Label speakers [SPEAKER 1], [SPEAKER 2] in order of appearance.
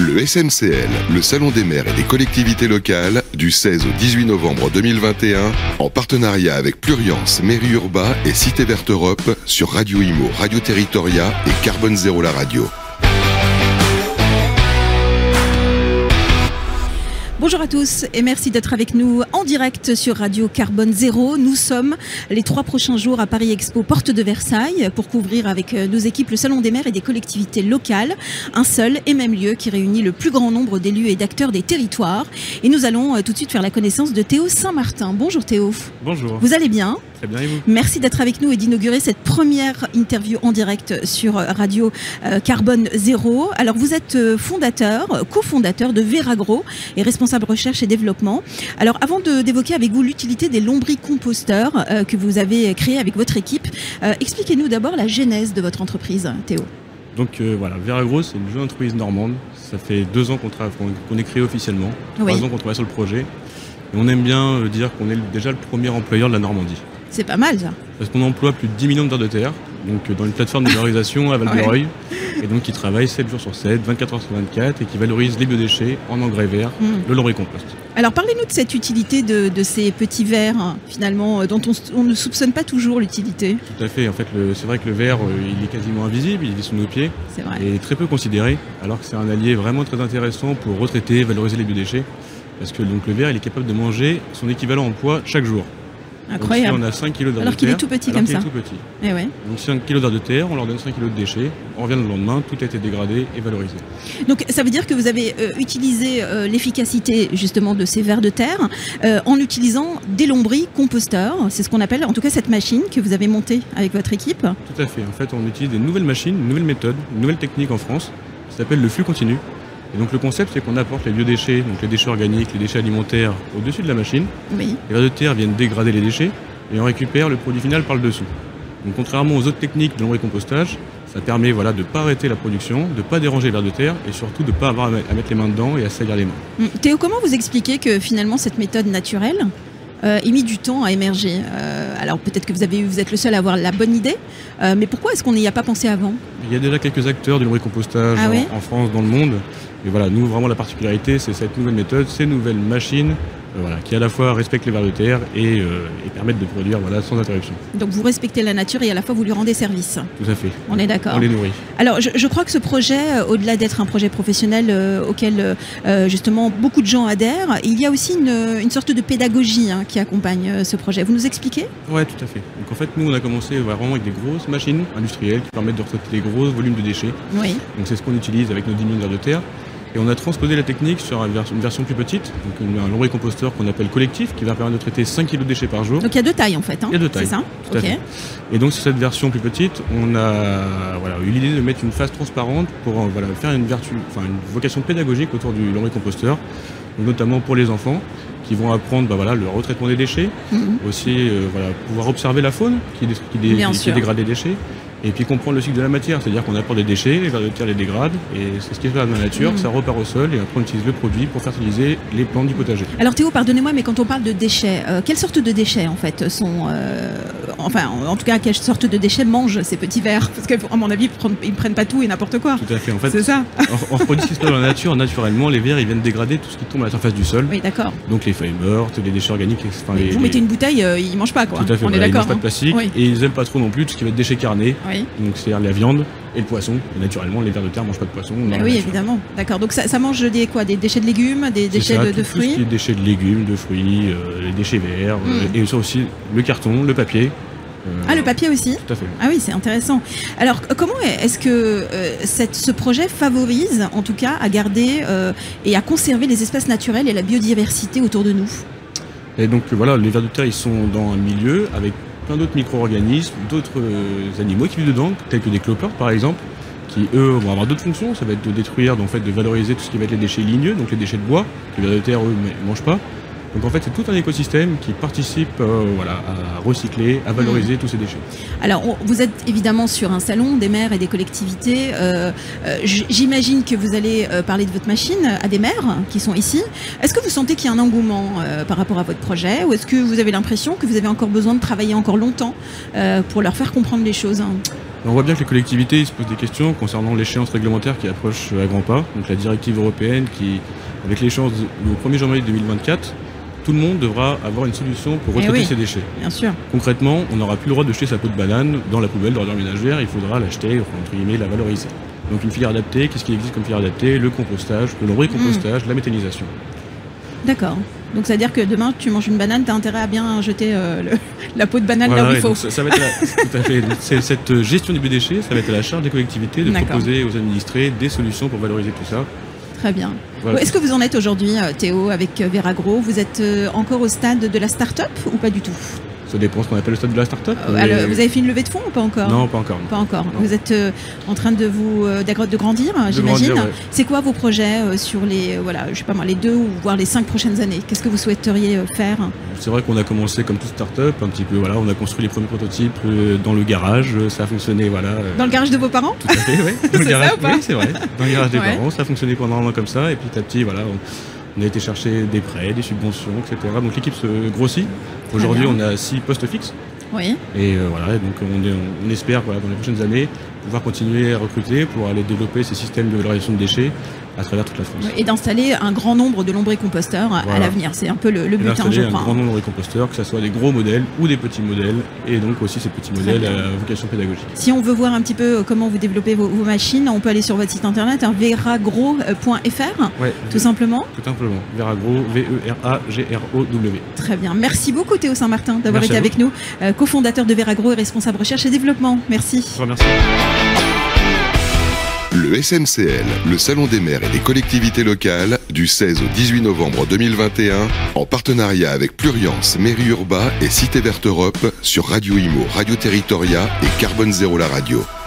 [SPEAKER 1] Le SMCL, le Salon des maires et des collectivités locales, du 16 au 18 novembre 2021, en partenariat avec Pluriance, Mairie Urba et Cité Verte Europe sur Radio Imo, Radio Territoria et Carbone Zéro la radio.
[SPEAKER 2] Bonjour à tous et merci d'être avec nous en direct sur Radio Carbone Zéro. Nous sommes les 3 prochains jours à Paris Expo, porte de Versailles, pour couvrir avec nos équipes le Salon des maires et des collectivités locales, un seul et même lieu qui réunit le plus grand nombre d'élus et d'acteurs des territoires. Et nous allons tout de suite faire la connaissance de Théo Saint-Martin. Bonjour Théo.
[SPEAKER 3] Bonjour.
[SPEAKER 2] Vous allez bien ?
[SPEAKER 3] Très bien, et vous ?
[SPEAKER 2] Merci d'être avec nous et d'inaugurer cette première interview en direct sur Radio Carbone Zéro. Alors vous êtes cofondateur de Veragro et responsable recherche et développement. Alors avant d'évoquer avec vous l'utilité des lombricomposteurs que vous avez créé avec votre équipe, expliquez-nous d'abord la genèse de votre entreprise, Théo.
[SPEAKER 3] Donc voilà, Veragro, c'est une jeune entreprise normande. Ça fait 2 ans qu'on est créé officiellement, 3 ans qu'on travaille sur le projet. Et on aime bien dire qu'on est déjà le premier employeur de la Normandie.
[SPEAKER 2] C'est pas mal ça.
[SPEAKER 3] Parce qu'on emploie plus de 10 millions d'heures de terre, donc dans une plateforme de valorisation à Val-de-Reuil, et donc qui travaille 7 jours sur 7, 24 heures sur 24, et qui valorise les biodéchets en engrais verts, le lombricompost.
[SPEAKER 2] Alors parlez-nous de cette utilité de ces petits verres, finalement, dont on ne soupçonne pas toujours l'utilité.
[SPEAKER 3] Tout à fait, en fait, c'est vrai que le verre, il est quasiment invisible, il est sous nos pieds,
[SPEAKER 2] c'est vrai.
[SPEAKER 3] Et très peu considéré, alors que c'est un allié vraiment très intéressant pour retraiter, valoriser les biodéchets, parce que donc, le verre, il est capable de manger son équivalent en poids chaque jour.
[SPEAKER 2] Incroyable.
[SPEAKER 3] Donc, si on a 5 kg d'heures de terre.
[SPEAKER 2] Alors qu'il est tout petit comme ça.
[SPEAKER 3] Tout petit.
[SPEAKER 2] Et ouais.
[SPEAKER 3] Donc 5 kg d'heures de terre, on leur donne 5 kg de déchets, on revient le lendemain, tout a été dégradé et valorisé.
[SPEAKER 2] Donc ça veut dire que vous avez utilisé l'efficacité justement de ces vers de terre en utilisant des lombricomposteurs. C'est ce qu'on appelle en tout cas cette machine que vous avez montée avec votre équipe.
[SPEAKER 3] Tout à fait. En fait, on utilise des nouvelles machines, une nouvelle méthode, une nouvelle technique en France qui s'appelle le flux continu. Et donc le concept, c'est qu'on apporte les biodéchets, donc les déchets organiques, les déchets alimentaires au-dessus de la machine.
[SPEAKER 2] Oui.
[SPEAKER 3] Les vers de terre viennent dégrader les déchets et on récupère le produit final par le dessous. Donc contrairement aux autres techniques de lombricompostage, ça permet de ne pas arrêter la production, de ne pas déranger les vers de terre et surtout de ne pas avoir à mettre les mains dedans et à salir les mains.
[SPEAKER 2] Théo, comment vous expliquez que finalement cette méthode naturelle ait mis du temps à émerger alors peut-être que vous êtes le seul à avoir la bonne idée, mais pourquoi est-ce qu'on n'y a pas pensé avant ?
[SPEAKER 3] Il y a déjà quelques acteurs du lombricompostage en France, dans le monde. Et voilà, nous, vraiment, la particularité, c'est cette nouvelle méthode, ces nouvelles machines qui à la fois respectent les vers de terre et permettent de produire sans interruption. Donc
[SPEAKER 2] vous respectez la nature et à la fois vous lui rendez service.
[SPEAKER 3] Tout à fait.
[SPEAKER 2] On est d'accord.
[SPEAKER 3] On les nourrit.
[SPEAKER 2] Alors je crois que ce projet, au-delà d'être un projet professionnel auquel justement beaucoup de gens adhèrent, il y a aussi une sorte de pédagogie qui accompagne ce projet. Vous nous expliquez ?
[SPEAKER 3] Oui, tout à fait. Donc en fait, nous, on a commencé vraiment avec des grosses machines industrielles qui permettent de retraiter des gros volumes de déchets.
[SPEAKER 2] Oui.
[SPEAKER 3] Donc c'est ce qu'on utilise avec nos 10 millions d'heures de terre. Et on a transposé la technique sur une version plus petite, donc un lombricomposteur qu'on appelle collectif, qui va permettre de traiter 5 kg de déchets par jour.
[SPEAKER 2] Donc il y a 2 tailles en fait.
[SPEAKER 3] Il y a 2 tailles.
[SPEAKER 2] C'est ça ?
[SPEAKER 3] Tout à fait. Et donc sur cette version plus petite, on a eu l'idée de mettre une phase transparente pour faire une vocation pédagogique autour du lombricomposteur, notamment pour les enfants qui vont apprendre le retraitement des déchets, aussi pouvoir observer la faune qui dégrade les déchets. Et puis comprendre le cycle de la matière, c'est-à-dire qu'on apporte des déchets, les vers de terre les dégradent, et c'est ce qui se passe dans la nature, ça repart au sol, et après on utilise le produit pour fertiliser les plantes du potager. Alors
[SPEAKER 2] Théo, pardonnez-moi, mais quand on parle de déchets, quelle sorte de déchets en fait sont... en tout cas, quelle sorte de déchets mangent ces petits vers ? Parce qu'à mon avis, ils ne prennent pas tout et n'importe quoi.
[SPEAKER 3] Tout à fait, en fait.
[SPEAKER 2] C'est ça.
[SPEAKER 3] On reproduit ce qui se passe dans la nature, naturellement, les vers ils viennent dégrader tout ce qui tombe à la surface du sol.
[SPEAKER 2] Oui, d'accord.
[SPEAKER 3] Donc les feuilles mortes, les déchets organiques...
[SPEAKER 2] Vous mettez une bouteille, ils ne mangent pas quoi.
[SPEAKER 3] Tout à fait,
[SPEAKER 2] on est d'accord.
[SPEAKER 3] Ils mangent pas de plastique, et ils n'aiment pas trop non plus tout ce qui va être déchets carnés.
[SPEAKER 2] Oui.
[SPEAKER 3] Donc c'est la viande et le poisson. Et naturellement, les vers de terre ne mangent pas de poisson.
[SPEAKER 2] Oui, évidemment. D'accord. Donc ça mange des déchets de légumes, des déchets de fruits.
[SPEAKER 3] Tout ce qui est déchets de légumes, de fruits, les déchets verts, et ça aussi le carton, le papier.
[SPEAKER 2] Le papier aussi ?
[SPEAKER 3] Tout à fait.
[SPEAKER 2] Ah oui, c'est intéressant. Alors, comment est-ce que ce projet favorise, en tout cas, à garder et à conserver les espèces naturelles et la biodiversité autour de nous ?
[SPEAKER 3] Et donc les vers de terre, ils sont dans un milieu avec plein d'autres micro-organismes, d'autres animaux qui vivent dedans, tels que des cloportes par exemple, qui eux vont avoir d'autres fonctions. Ça va être de détruire, de valoriser tout ce qui va être les déchets ligneux, donc les déchets de bois, que les vers de terre eux ne mangent pas. Donc en fait, c'est tout un écosystème qui participe à recycler, à valoriser tous ces déchets.
[SPEAKER 2] Alors, vous êtes évidemment sur un salon des maires et des collectivités. J'imagine que vous allez parler de votre machine à des maires qui sont ici. Est-ce que vous sentez qu'il y a un engouement par rapport à votre projet, ou est-ce que vous avez l'impression que vous avez encore besoin de travailler encore longtemps pour leur faire comprendre les choses ?
[SPEAKER 3] On voit bien que les collectivités se posent des questions concernant l'échéance réglementaire qui approche à grands pas. Donc la directive européenne qui, avec l'échéance au 1er janvier 2024, tout le monde devra avoir une solution pour retraiter ses déchets.
[SPEAKER 2] Bien sûr.
[SPEAKER 3] Concrètement, on n'aura plus le droit de jeter sa peau de banane dans la poubelle d'ordures ménagères, il faudra l'acheter, entre guillemets, la valoriser. Donc une filière adaptée, qu'est-ce qui existe comme filière adaptée? Le compostage, le lombricompostage, la méthanisation.
[SPEAKER 2] D'accord. Donc ça veut dire que demain, tu manges une banane, tu as intérêt à bien jeter la peau de banane là où il faut.
[SPEAKER 3] Ça va être tout à fait. Cette gestion du biodéchet, ça va être à la charge des collectivités de proposer aux administrés des solutions pour valoriser tout ça.
[SPEAKER 2] Très bien.
[SPEAKER 3] Voilà.
[SPEAKER 2] Est-ce que vous en êtes aujourd'hui, Théo, avec Veragro? Vous êtes encore au stade de la start-up ou pas du tout?
[SPEAKER 3] Ça dépend ce qu'on appelle le stade de la start-up.
[SPEAKER 2] Vous avez fait une levée de fonds ou pas encore?
[SPEAKER 3] Non, pas encore.
[SPEAKER 2] Pas encore.
[SPEAKER 3] Non.
[SPEAKER 2] Vous êtes en train de grandir, j'imagine.
[SPEAKER 3] Ouais.
[SPEAKER 2] C'est quoi vos projets sur les, je sais pas moi, les 2 ou voire les 5 prochaines années? Qu'est-ce que vous souhaiteriez faire?
[SPEAKER 3] C'est vrai qu'on a commencé comme toute start-up, un petit peu, on a construit les premiers prototypes dans le garage, ça a fonctionné,
[SPEAKER 2] Dans le garage de vos parents?
[SPEAKER 3] Tout à fait, oui.
[SPEAKER 2] C'est ça ou pas?
[SPEAKER 3] Oui, c'est vrai. Dans le garage des parents, ça a fonctionné pendant un an comme ça, et petit à petit, on a été chercher des prêts, des subventions, etc. Donc l'équipe se grossit. Aujourd'hui, on a 6 postes fixes.
[SPEAKER 2] Oui.
[SPEAKER 3] Et donc on espère dans les prochaines années pouvoir continuer à recruter pour aller développer ces systèmes de valorisation de déchets à travers toute la France.
[SPEAKER 2] Et d'installer un grand nombre de lombricomposteurs à l'avenir. C'est un peu le but, je crois.
[SPEAKER 3] Un grand nombre de composteurs, que ce soit des gros modèles ou des petits modèles, et donc aussi ces petits modèles à vocation pédagogique.
[SPEAKER 2] Si on veut voir un petit peu comment vous développez vos machines, on peut aller sur votre site internet, veragro.fr, tout simplement.
[SPEAKER 3] Tout simplement, Veragro, V-E-R-A-G-R-O-W.
[SPEAKER 2] Très bien. Merci beaucoup Théo Saint-Martin d'avoir été avec nous, cofondateur de Veragro et responsable recherche et développement. Merci.
[SPEAKER 3] Je vous remercie.
[SPEAKER 1] Le SMCL, le Salon des maires et des collectivités locales, du 16 au 18 novembre 2021, en partenariat avec Pluriance, Mairie Urbain et Cité Verte Europe sur Radio Imo, Radio Territoria et Carbone Zéro la radio.